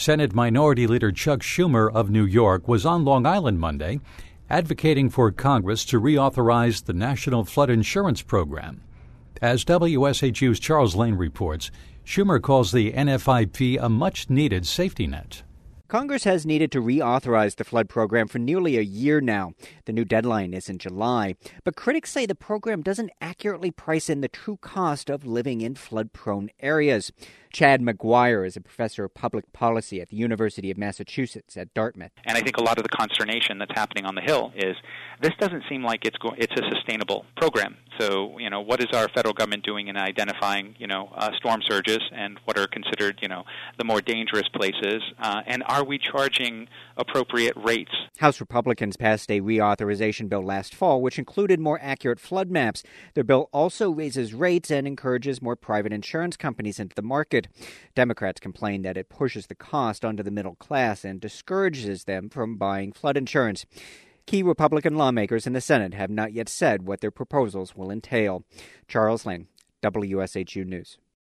Senate Minority Leader Chuck Schumer of New York was on Long Island Monday, advocating for Congress to reauthorize the National Flood Insurance Program. As WSHU's Charles Lane reports, Schumer calls the NFIP a much-needed safety net. Congress has needed to reauthorize the flood program for nearly a year now. The new deadline is in July. But critics say the program doesn't accurately price in the true cost of living in flood-prone areas. Chad McGuire is a professor of public policy at the University of Massachusetts at Dartmouth. And I think a lot of the consternation that's happening on the Hill is this doesn't seem like it's a sustainable program. So, what is our federal government doing in identifying, storm surges and what are considered, the more dangerous places? And are we charging appropriate rates? House Republicans passed a reauthorization bill last fall, which included more accurate flood maps. Their bill also raises rates and encourages more private insurance companies into the market. Democrats complain that it pushes the cost onto the middle class and discourages them from buying flood insurance. Key Republican lawmakers in the Senate have not yet said what their proposals will entail. Charles Lane, WSHU News.